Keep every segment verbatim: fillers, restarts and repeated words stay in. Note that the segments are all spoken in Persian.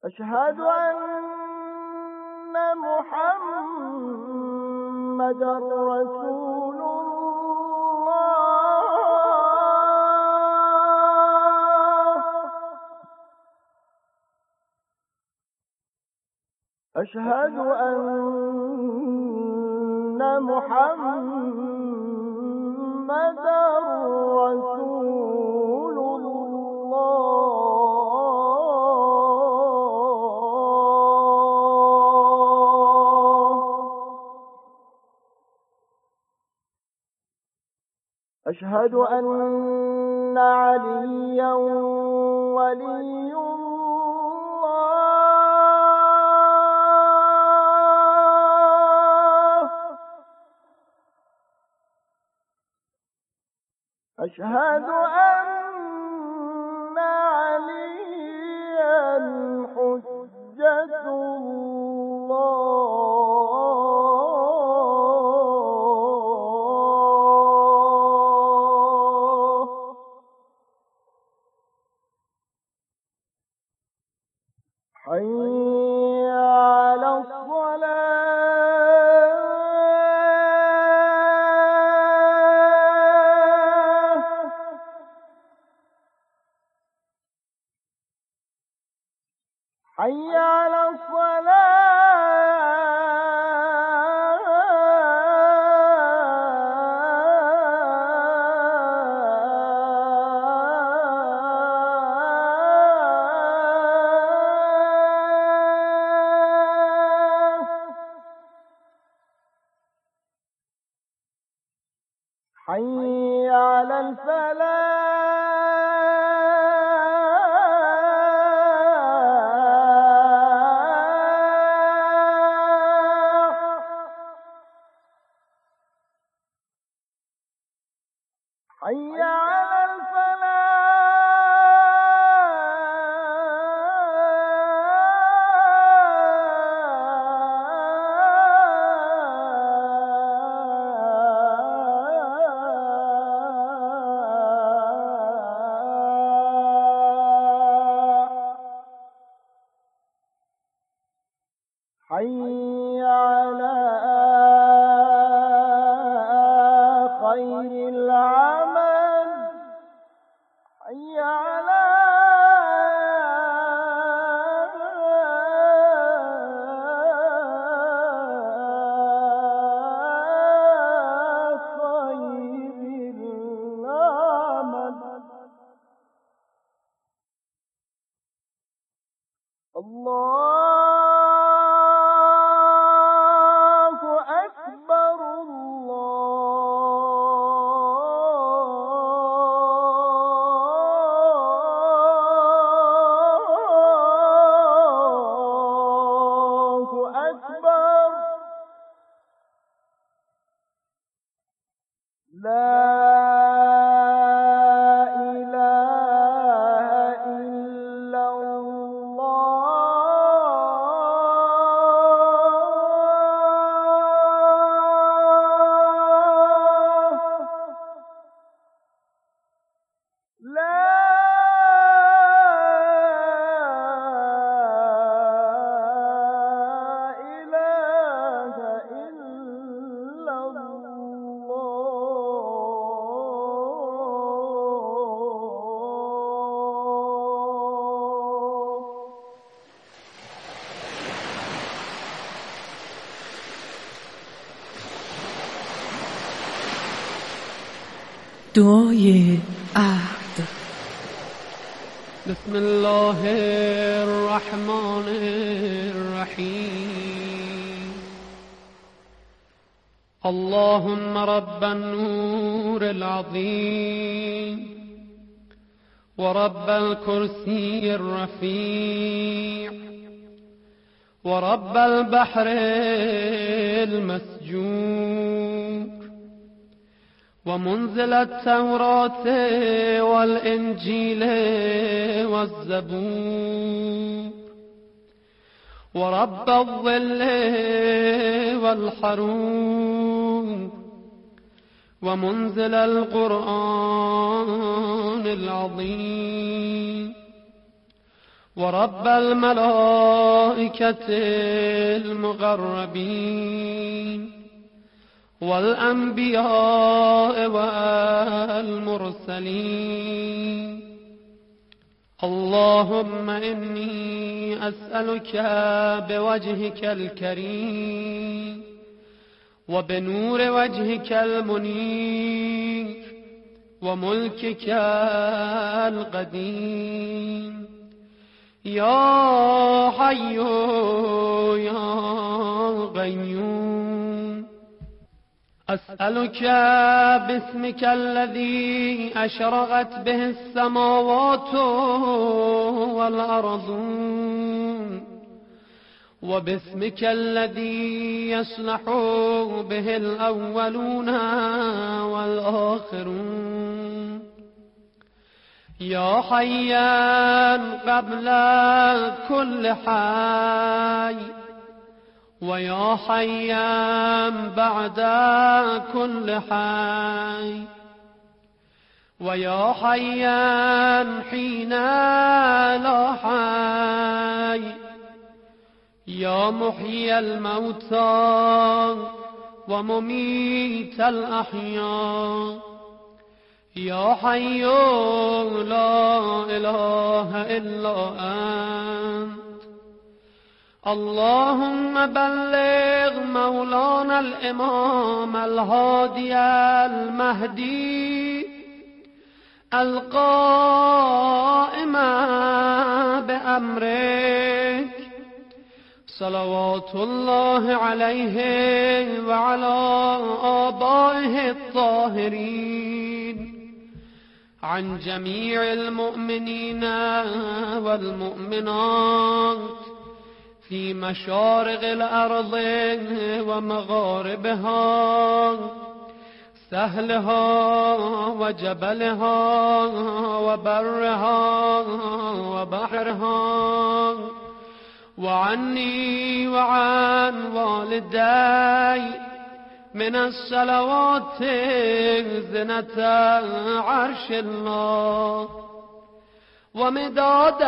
أشهد أن محمدًا رسول الله. أشهد أن محمدًا رسول أشهد أن عليا ولي الله. أشهد أن عليا حجة الله. حي على الصلاة. حي على حي على الفلاح. حي على حي على خير العمل. حي على خير العمل. الله أكبر. الله أكبر. لا دعای عهد. بسم الله الرحمن الرحيم. اللهم رب النور العظيم ورب الكرسي الرفيع ورب البحر المسجور ومنزل التوراة والإنجيل والزبور ورب الظل والحرور ومنزل القرآن العظيم ورب الملائكة المقربين والأنبياء والمرسلين. اللهم إني أسألك بوجهك الكريم وبنور وجهك المنير وملكك القديم يا حي يا قيوم، أسألك باسمك الذي أشرقت به السماوات والأرضون، وباسمك الذي يصلح به الأولون والآخرون، يا حيا قبل كل حي ويا حيا بعد كل حي ويا حيا حين لا حي، يا محيي الموتى ومميت الأحياء، يا حي لا إله إلا أنت. اللهم بلغ مولانا الإمام الهادي المهدي القائم بأمرك صلوات الله عليه وعلى آبائه الطاهرين عن جميع المؤمنين والمؤمنات في مشارق الأرض ومغاربها، سهلها وجبلها وبرها وبحرها، وعني وعن والدي من الصلوات زنة عرش الله ومداد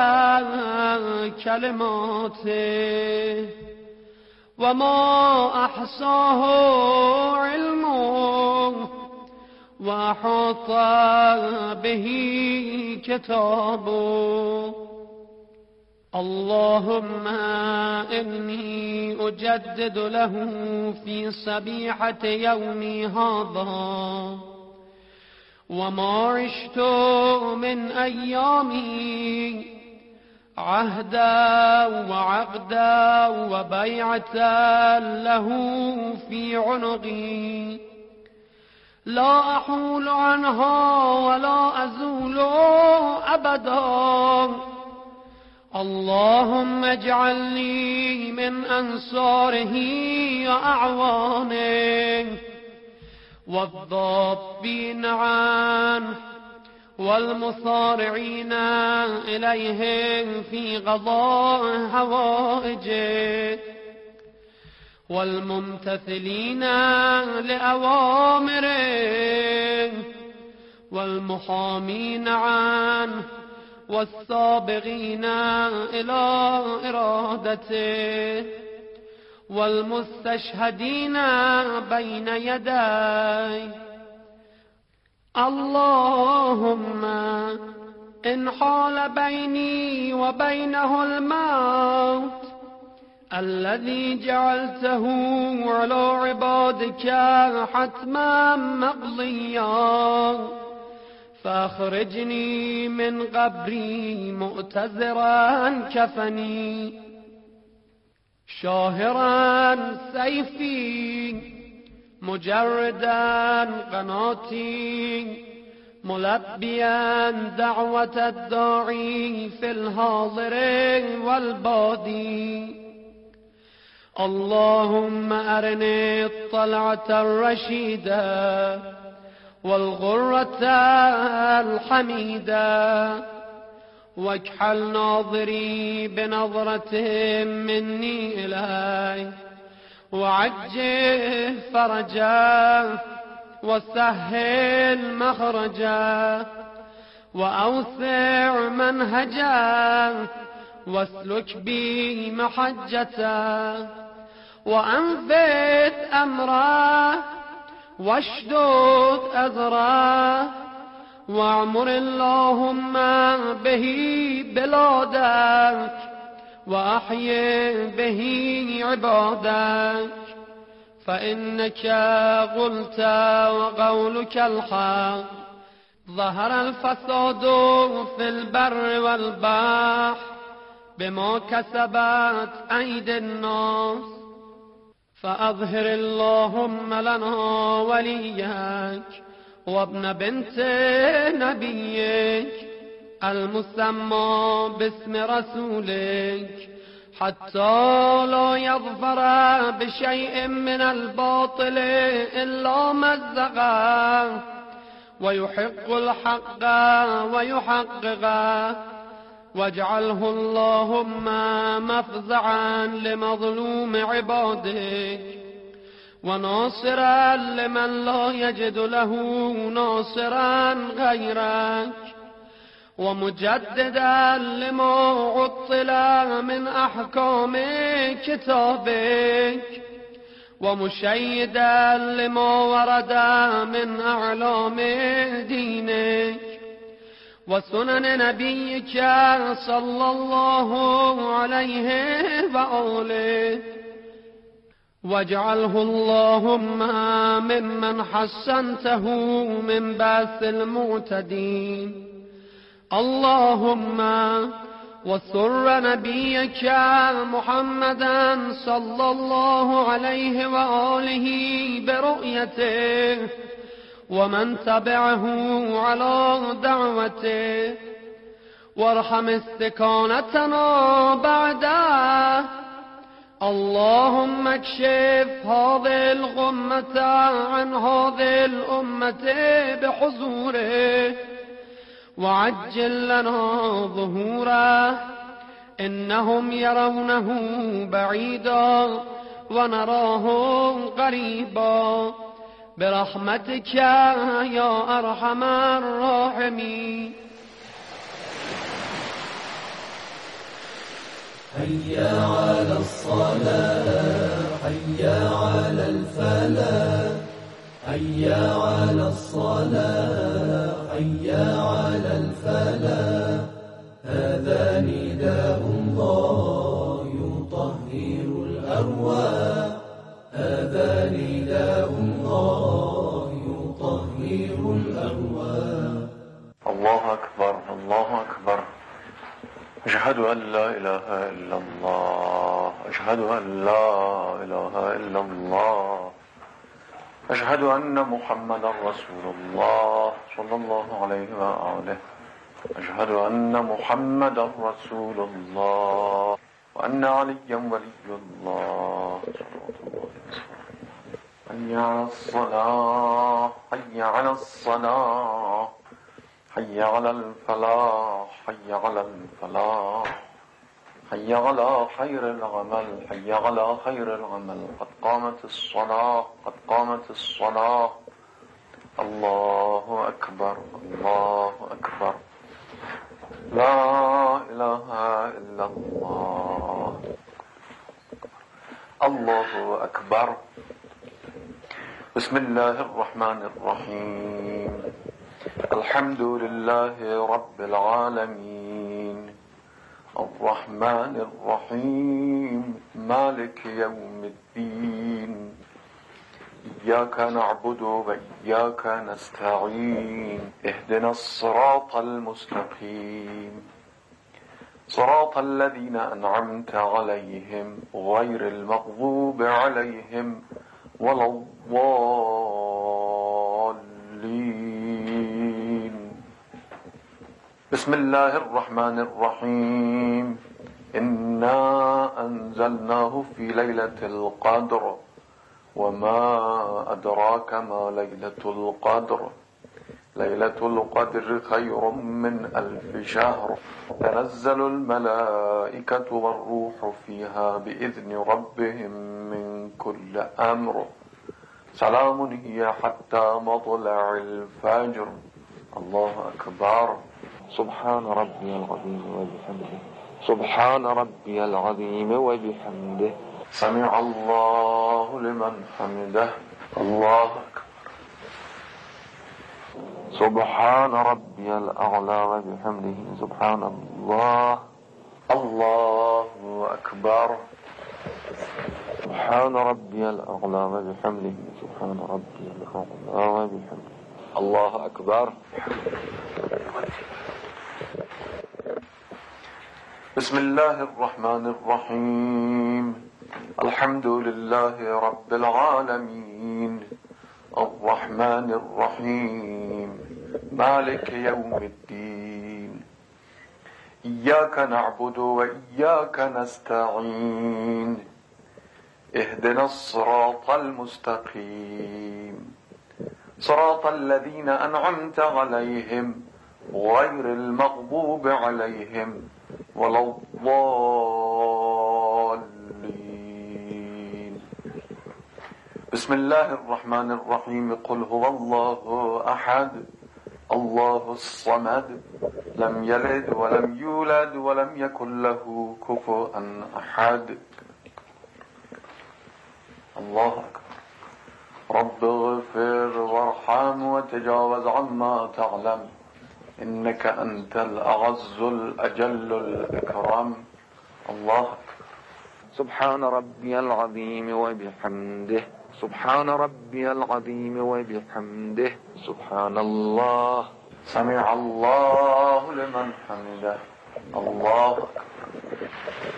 كلماته وما أحصاه علمه وأحاط به كتابه. اللهم إني أجدد له في صبيحة يومي هذا وما عشت من أيامي عهدا وعقدا وبيعة له في عنقي لا أحول عنها ولا أزول أبدا. اللهم اجعلني من أنصاره وأعوانه والضابين عنه والمصارعين إليهم في قضاء حوائجه والممتثلين لأوامره والمحامين عنه والسابقين إلى إرادته والمستشهدين بين يدي. اللهم إن حال بيني وبينه الموت الذي جعلته على عبادك حتما مقضيا فأخرجني من قبري مؤتزرا كفني شاهرا سيفي مجردا قناتي ملبيا دعوة الداعي في الحاضر والبادي. اللهم أرني الطلعة الرشيدة والغرة الحميدة واكحل ناظري بنظرة مني إليه وعجل فرجا وسهل مخرجا وأوسع منهجا واسلك بي محجته وأنفذ أمره واشدد أذره واعمر اللهم به بلادك وأحيي به عبادك فإنك قلت وقولك الحق ظهر الفساد في البر والبحر بما كسبت أيدي الناس فأظهر اللهم لنا وليك وابن بنت نبيك المسمى باسم رسولك حتى لا يظفر بشيء من الباطل إلا مزقه ويحق الحق ويحققه واجعله اللهم مفزعا لمظلوم عبادك وناصرا لمن لا يجد له ناصرا غيرك ومجددا لما عطل من أحكام كتابك ومشيدا لما ورد من أعلام دينك وسنن نبيك صلى الله عليه وآله واجعله اللهم ممن حسنته من بأس المعتدين اللهم وسر نبيك محمدا صلى الله عليه وآله برؤيته ومن تبعه على دعوته وارحم استكانتنا بعده اللهم اكشف هذه الغمة عن هذه الأمة بحضوره وعجل لنا ظهوره إنهم يرونه بعيدا ونراه قريبا برحمتك يا أرحم الراحمين. حي على الصلاة حي على الفلاح حي على الصلاة حي على الفلاح هذا نداء الله يطهر الأرواح هذا نداء الله يطهر الأرواح. الله أكبر الله أكبر أشهد أن لا إله إلا الله أشهد أن لا إله إلا الله أشهد أن محمدا رسول الله صلى الله عليه وآله أشهد أن محمدا رسول الله وأن عليا ولي الله حي على الصلاة حي على الصلاة حي على الفلاح حي على الفلاح حي على خير العمل حي على خير العمل قد قامت الصلاة قد قامت الصلاة. الله أكبر الله أكبر لا إله إلا الله الله أكبر. بسم الله الرحمن الرحيم الحمد لله رب العالمين الرحمن الرحيم مالك يوم الدين إياك نعبد وإياك نستعين اهدنا الصراط المستقيم صراط الذين أنعمت عليهم غير المغضوب عليهم ولا الضالين. بسم الله الرحمن الرحيم إنا أنزلناه في ليلة القدر وما أدراك ما ليلة القدر ليلة القدر خير من ألف شهر تنزل الملائكة والروح فيها بإذن ربهم من كل أمر سلام هي حتى مطلع الفجر. الله أكبر. سبحان ربي العظيم وبحمده سبحان ربي العظيم وبحمده سمع الله لمن حمده الله أكبر سبحان ربي الأعلى وبحمده سبحان الله الله أكبر سبحان ربي الأعلى وبحمده سبحان ربي الأعلى وبحمده الله أكبر. بسم الله الرحمن الرحيم الحمد لله رب العالمين الرحمن الرحيم مالك يوم الدين إياك نعبد وإياك نستعين اهدنا الصراط المستقيم صراط الذين أنعمت عليهم غير المغضوب عليهم ولا الضالين. بسم الله الرحمن الرحيم قل هو الله أحد الله الصمد لم يلد ولم يولد ولم يكن له كفوا أحد الله أكبر. رب اغفر وارحم وتجاوز عما تعلم إنك أنت الأعز الأجل الأكرم الله أكبر. سبحان ربي العظيم وبحمده سبحان ربي العظيم وبحمده سبحان الله سمع الله لمن حمده الله أكبر.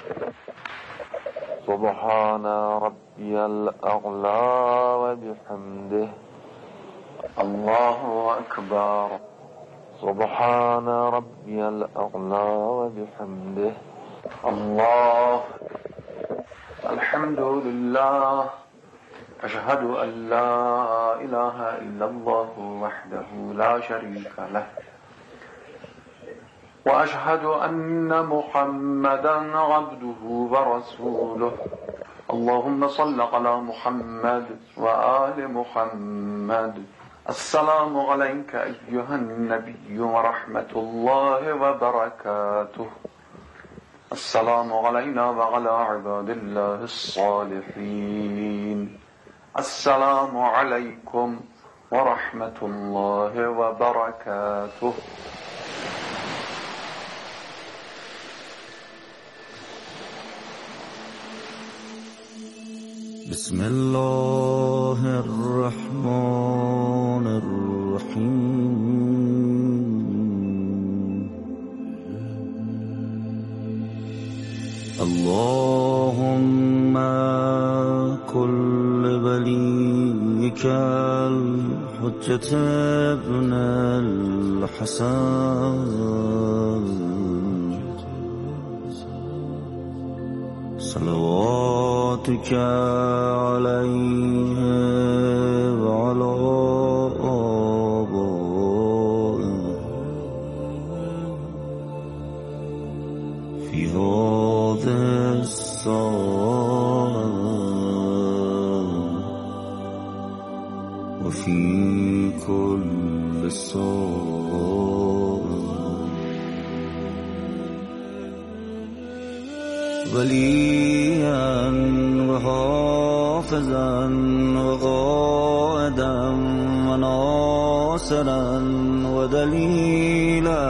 سبحان ربي الأعلى وبحمده الله أكبر. سبحان ربي الأعلى وبحمده الله. الحمد لله أشهد أن لا إله إلا الله وحده لا شريك له وأشهد أن محمدا عبده ورسوله. اللهم صل على محمد وآل محمد. السلام عليك أيها النبي ورحمة الله وبركاته. السلام علينا وعلى عباد الله الصالحين. السلام عليكم ورحمة الله وبركاته. بسم الله الرحمن الرحيم. اللهم كل وليك الحجة ابن الحسن صلواتك عليه وعلى آبائه في هذه الساعة وفي كل ساعة وليا وحافظا وقائدا وناصرا ودليلا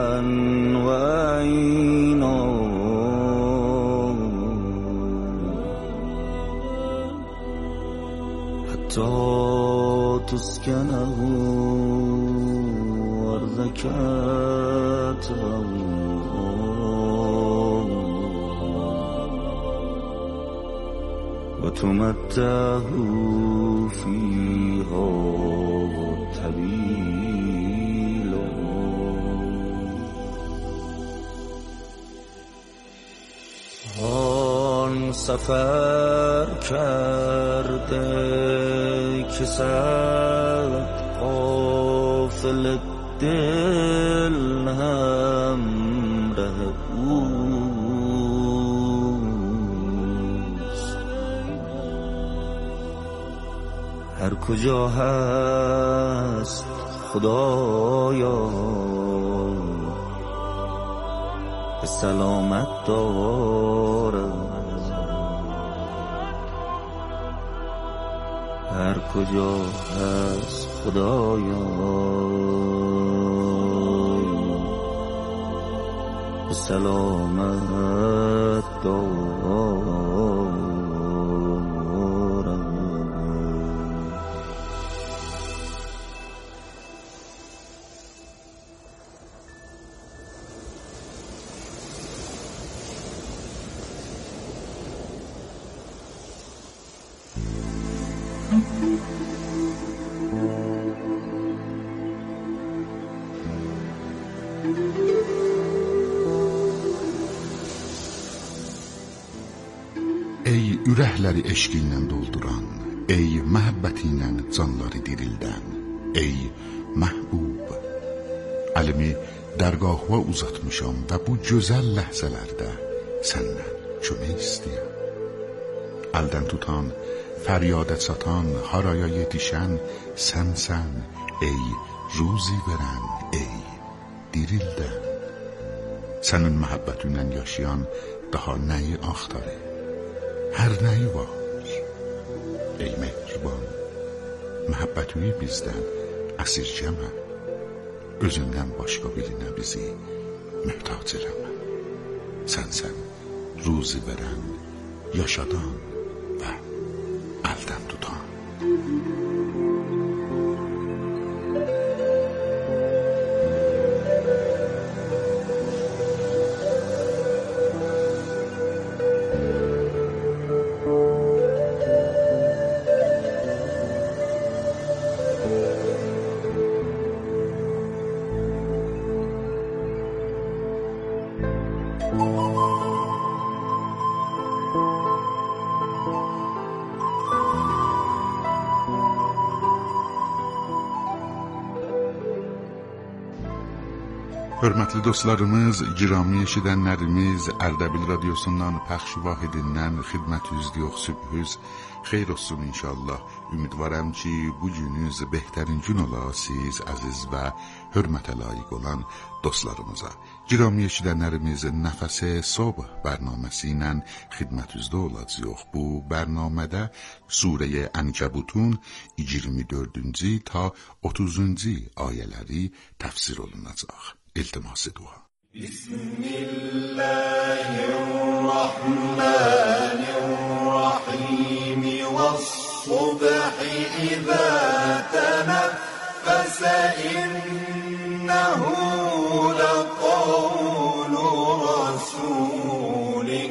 وعينا حتى تسكنه أرضك وتمتعه فيها طويلا. آن سفر کرده که صد قافل دل همراه اوست. هر کجا هست خدایا سلامت دارم. هر کجا هست خدایا سلامت دارم. Ey ürəkləri eşqi ilə dolduran, ey məhəbbəti ilə canları dirildən, ey məhbub, əlimi dərgahına uzatmışam və bu gözəl ləhzələrdə səndən kömək istəyəm. Əldən tutan, fəryada çatan, haraya yetişən sənsən, ey ruzi verən, ey dirildən. Sənin məhəbbətinlə yaşayan daha nəyi axtarır? Hər nəyi var? Ey mehriban, məhəbbətini bizdən əsirgəmə, özündən başqa birinə bizi möhtac eləmə. Sənsən ruzi verən, yaşadan və əldən tutan. Hörmətli dostlarımız, girami eşidənlərimiz, Ərdəbil radiosundan, Pəxş Vahidindən xidmətiniz yox, sübhünüz xeyr olsun inşallah. Ümidvaram ki, bu gününüz behtarin gün ola siz əziz və hörmətə layiq olan dostlarımıza. Girami eşidənlərimiz, Nəfəsə Sob bərnaməsi ilə xidmətinizdə olacaq. Bu bərnamədə Surə-i Ənkəbutun iyirmi dördüncü ta otuzuncu ayələri təfsir olunacaq. İltiması dua. Bismillahirrahmanirrahim. Vəs-subhi izə tənəffəsə innəhu ləqavlu rasulin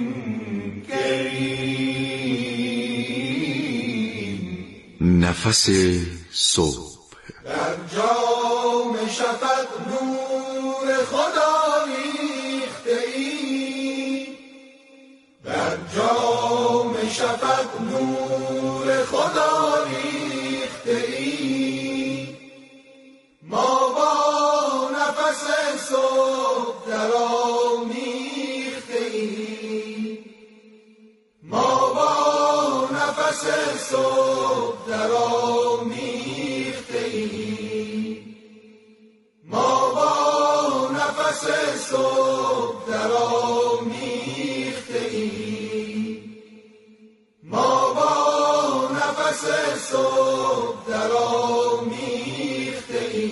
kerim. Nəfəs صبح در جام شفق نور خدا ریخته ای، در جام شفق نور خدا ریخته ای، ما با نفس صبح در آمیخته ای، ما با نفس صبح در آمیخته ای، ما با نفس صبح در آمیخته ای، ما با نفس صبح در آمیخته ای.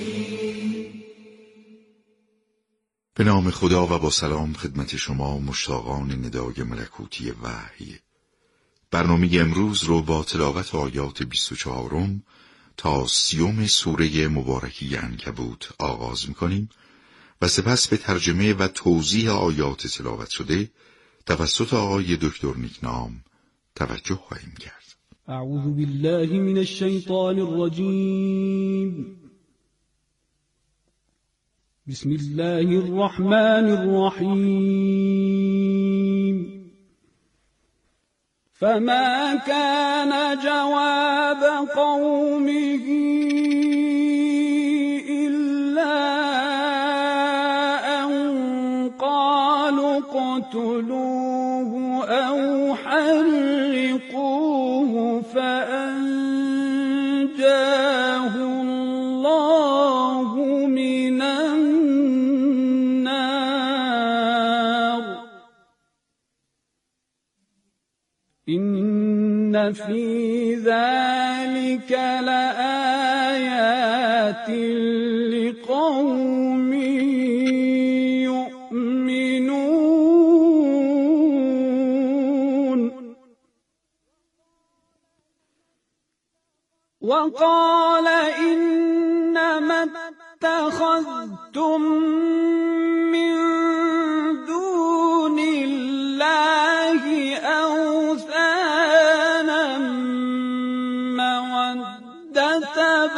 به نام خدا و با سلام خدمت شما مشتاقان ندای ملکوتی وحی. برنامه امروز رو با تلاوت آیات بیست و چهارم تا سیوم سوره مبارکی عنکبوت آغاز می‌کنیم و سپس به ترجمه و توضیح آیات تلاوت شده توسط آقای دکتر نیکنام توجه خواهیم کرد. اعوذ بالله من الشیطان الرجیم. بسم الله الرحمن الرحیم. فما كان جواب قومه إلا أن قالوا اقتلوه أو حرقوه فأنجاه الله من النار. إن في ذلك لآيات لقوم يؤمنون. وقال إنما اتخذتم من دون الله أوثانا مودة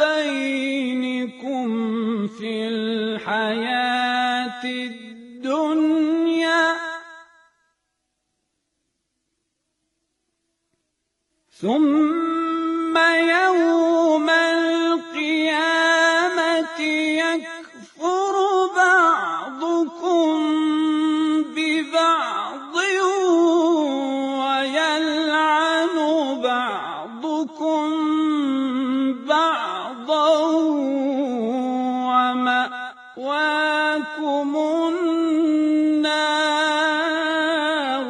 بينكم في الحياة الدنيا ثم يوم القيامة يكفر بعضكم ببعض ويلعن بعضكم بعضا ومأواكم النار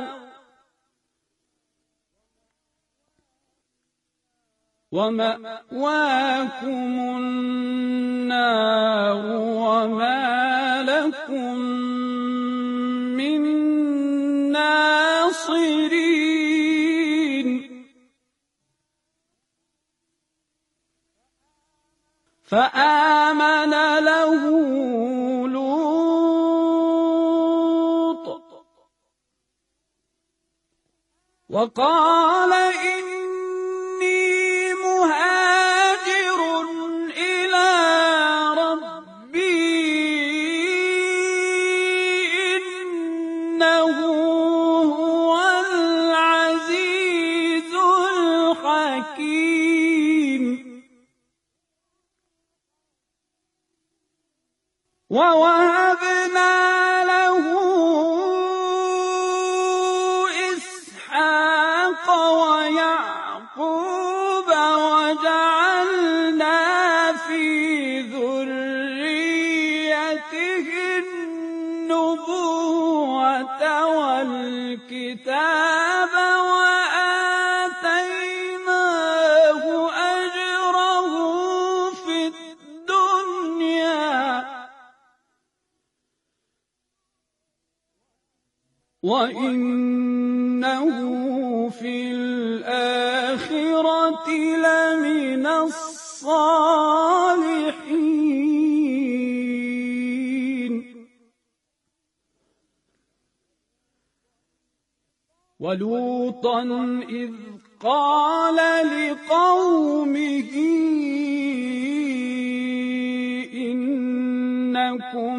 ومأواكم النار وما لكم من ناصرين. فآمن له لوط وقال إني مهاجر إلى ربي إنه هو العزيز الحكيم. ووهبنا له إسحاق ويعقوب وجعلنا في ذريته النبوة والكتاب وآتيناه أجره في الدنيا وإنه في الآخرة لمن الصالحين. ولوطا إذ قال لقومه إنكم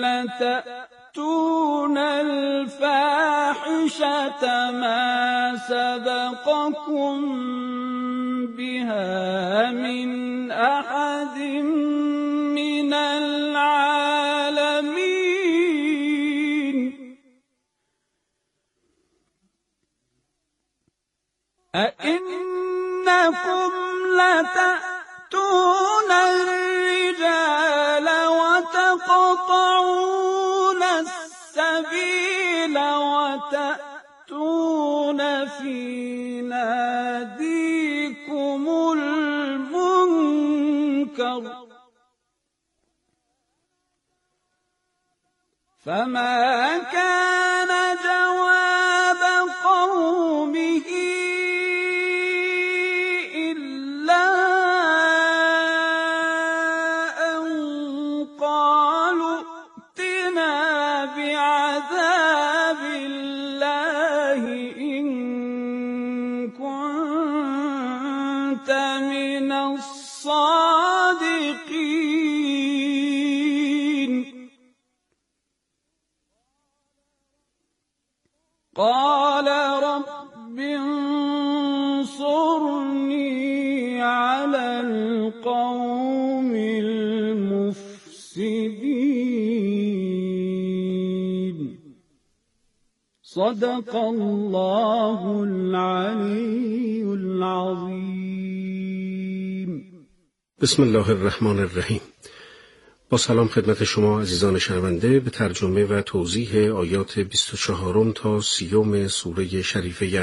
لتأتون الفاحشة ما سبقكم بها من أحد من العالمين. أئنكم لتأتون الرجال وتقطعون السبيل وتأتون في ناديكم المنكر فما كان جواب قومه إلا أن قالوا ائتنا بعذاب الله إن كنت من الصادقين. قال رب انصرني على القوم المفسدين. صدق الله العلي العظيم. بسم الله الرحمن الرحیم. با سلام خدمت شما عزیزان شنونده به ترجمه و توضیح آیات بیست و چهارم تا سی سوره شریفه